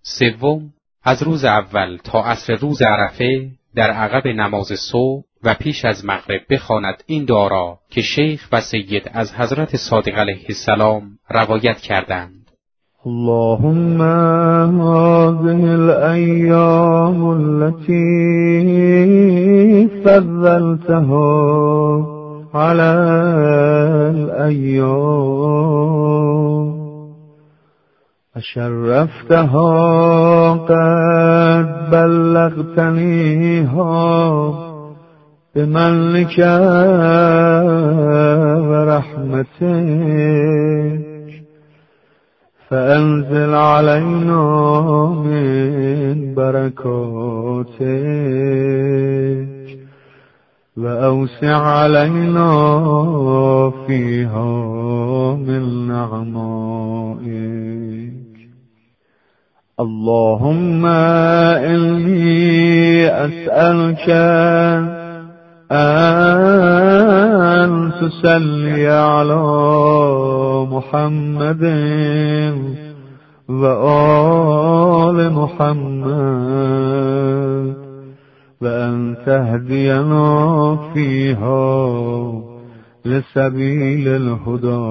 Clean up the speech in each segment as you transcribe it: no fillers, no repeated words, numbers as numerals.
سوم، از روز اول تا عصر روز عرفه در عقب نماز صبح و پیش از مغرب بخواند این دعا را که شیخ و سید از حضرت صادق علیه السلام روایت کردند. اللهم هذه الأيام التي فضلتها على الأيام وشرفتها قد بلغتنيها بمنك ورحمتك فأنزل علينا من بركاتك وأوسع علينا فيها من نعمائك. اللهم إني أسألك أن تصلي على محمد وآل محمد وأن تهدينا فيها لسبيل الهدى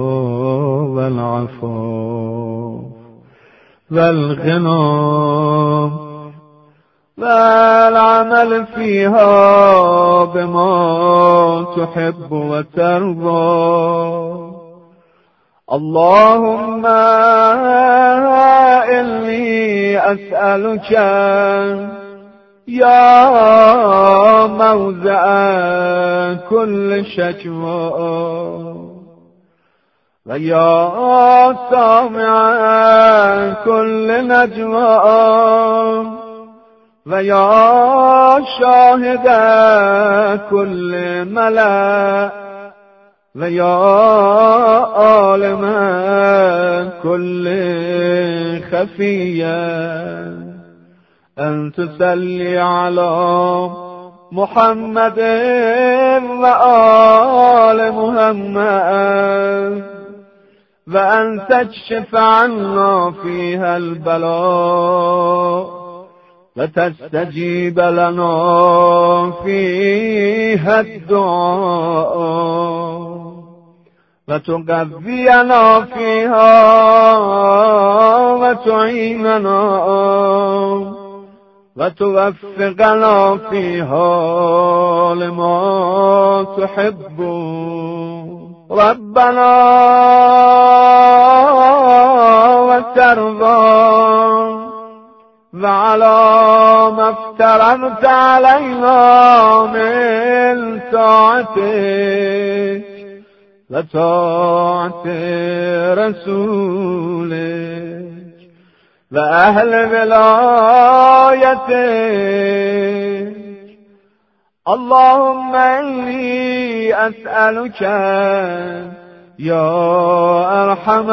والعفاف والغنى والعمل فيها بما تحب وترضى. اللهم إني أسألك يا موضع كل شكوى ويا سامع كل نجوى ويا شاهد كل ملأ ويا عالم كل خفية أن تصلي على محمد وآل محمد وأن تكشف عنا فيها البلاء وتستجيب لنا فيها الدعاء وتقوينا فيها وتعيننا وتوفقنا فيها لما تحب. ربنا وترضى وعلى ما افترضت علينا من طاعتك وطاعة رسولك وأهل ولايتك. اللهم إني أسألك يا أرحم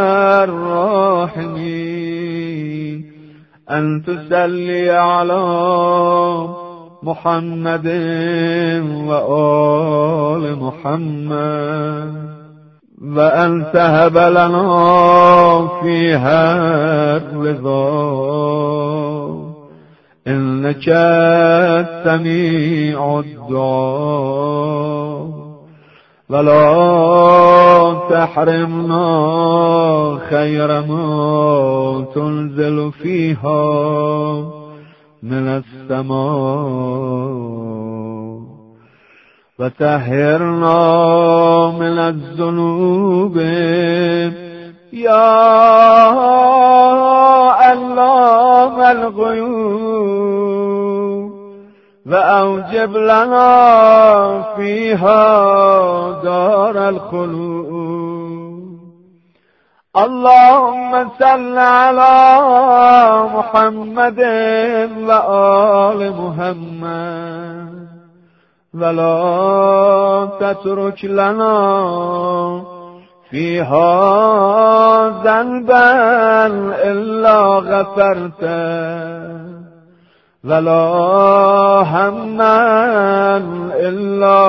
الراحمين أن تصلي على محمد وآل محمد وأن تهب لنا فيها الرضا إنك سميع الدعاء ولا تحرمنا خير ما تنزل فيها من السماء وتطهرنا من الذنوب يا علام الغيوب وأوجب لنا فيها دار الخلود. اللهم صل على محمد وآل محمد ولا تترك لنا فيها ذنبا إلا غفرته ولا هما إلا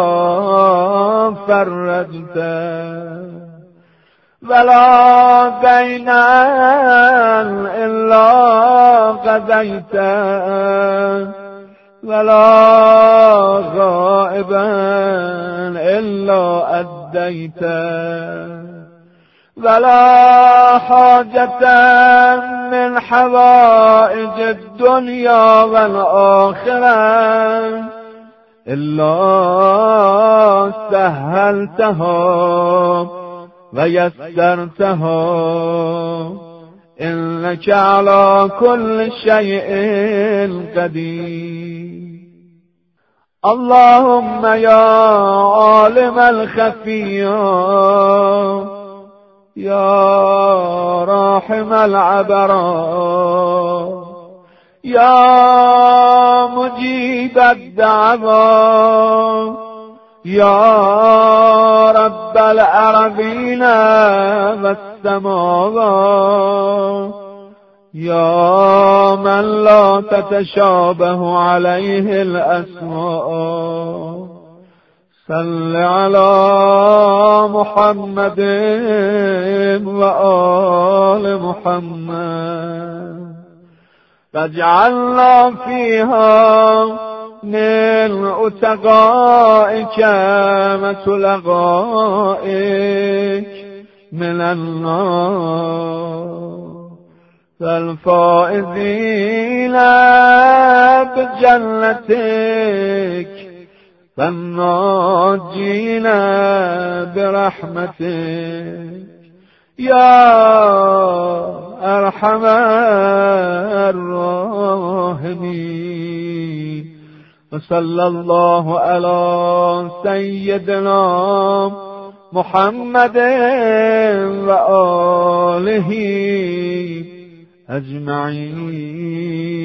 فرجته ولا دينا إلا قضيت ولا غائبا إلا أديت ولا حاجة من حوائج الدنيا والآخرة إلا سهلتها ويسرتها إنك على كل شيء قدير. اللهم يا عالم الخفيات يا راحم العبرات يا مجيب الدعوات يا رب الأرضين والسماوات يا من لا تتشابه عليه الأسماء صل على محمد وآل محمد واجعلنا فيها من أتقائك وتلقائك من النار والفائزين بجنتك والناجين برحمتك يا أرحم الراحمين. وصلى الله على سيدنا محمد وآله أجمعين.